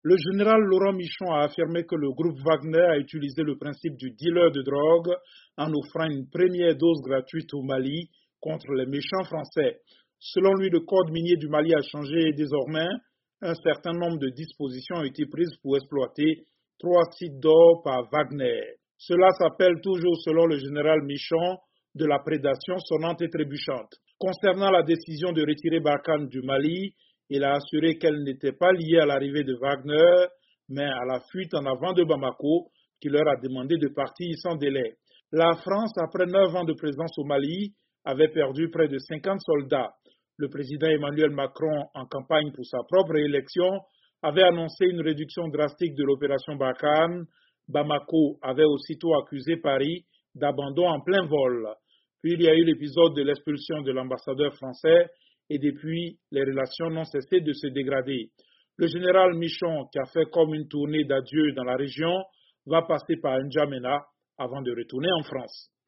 Le général Laurent Michon a affirmé que le groupe Wagner a utilisé le principe du dealer de drogue en offrant une première dose gratuite au Mali contre les méchants français. Selon lui, le code minier du Mali a changé et désormais, un certain nombre de dispositions ont été prises pour exploiter 3 sites d'or par Wagner. Cela s'appelle toujours, selon le général Michon, de la prédation sonnante et trébuchante. Concernant la décision de retirer Barkhane du Mali, il a assuré qu'elle n'était pas liée à l'arrivée de Wagner, mais à la fuite en avant de Bamako, qui leur a demandé de partir sans délai. La France, après 9 ans de présence au Mali, avait perdu près de 50 soldats. Le président Emmanuel Macron, en campagne pour sa propre élection, avait annoncé une réduction drastique de l'opération Barkhane. Bamako avait aussitôt accusé Paris d'abandon en plein vol. Puis il y a eu l'épisode de l'expulsion de l'ambassadeur français et depuis, les relations n'ont cessé de se dégrader. Le général Michon, qui a fait comme une tournée d'adieu dans la région, va passer par N'Djamena avant de retourner en France.